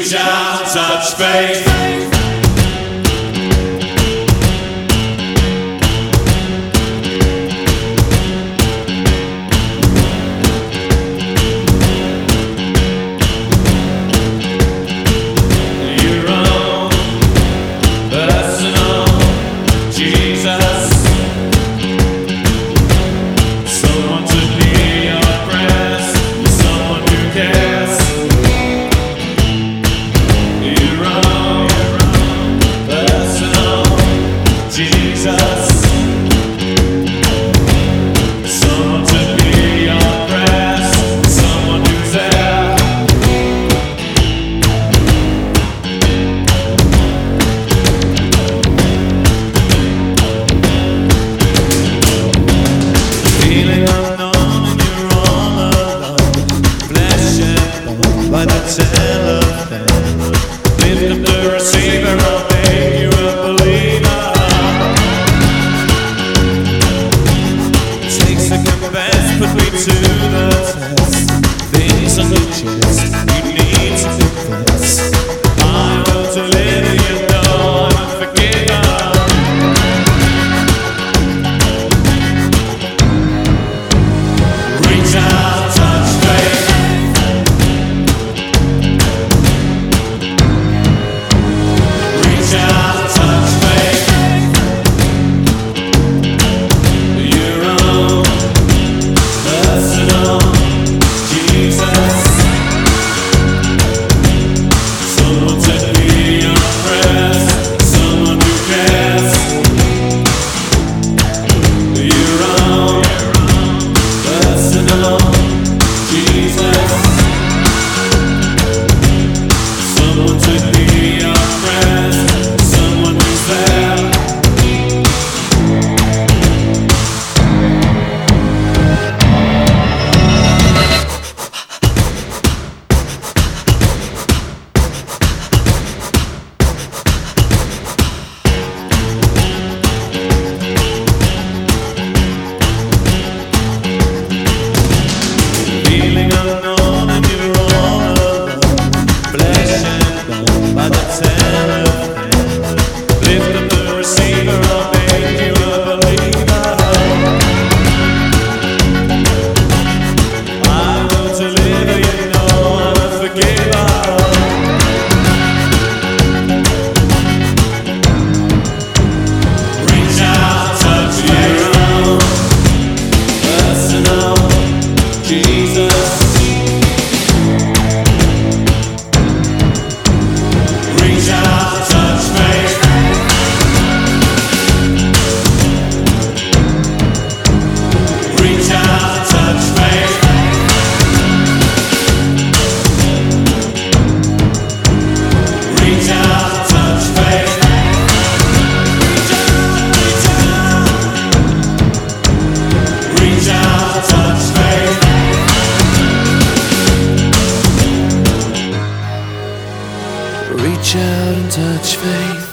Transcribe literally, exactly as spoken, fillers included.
Reach out, touch faith. By the telephone, lift up the receiver, I'll make you a believer. Take second best, put me to the test. Things on your chest, you need to confess. I will deliver, you know I'm forgiven. Reach out, touch faith. Reach out and touch faith.